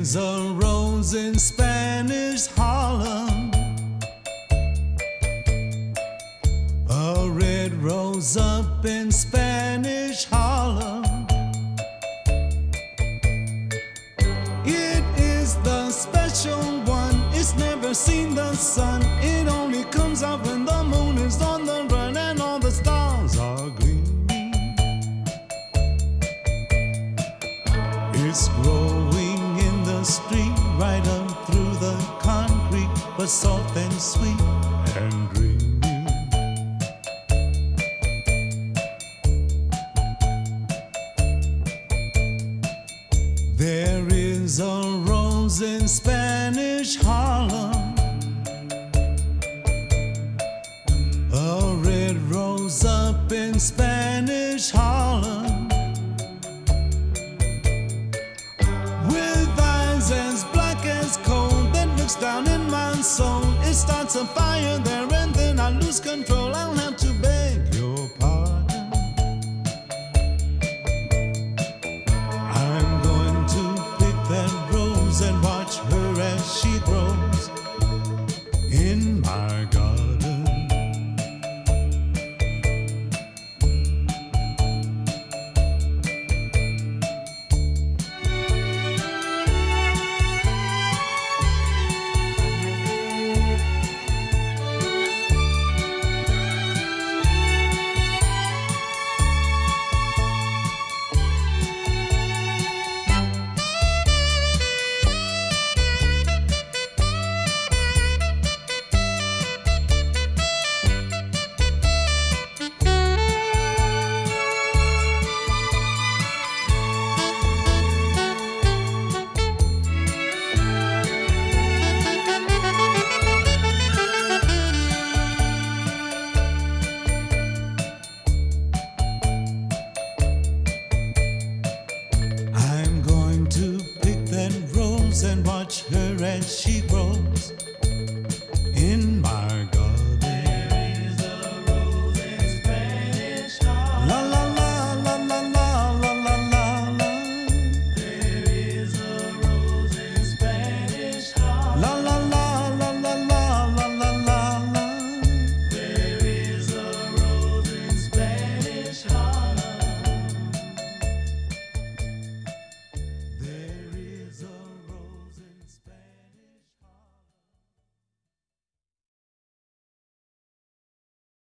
is a rose in Spanish Harlem, a red rose up in Spanish Harlem. It is the special one, it's never seen the sun. It only comes out when the moon is on the run and all the stars are gleaming. It's growing in the street, right up through the concrete, but soft and sweet and dreamy. There is a rose in Spanish Harlem, a red rose up in Spanish Harlem, with eyes as black as coal that looks down in my soul. It starts a fire there and then I lose control. I'll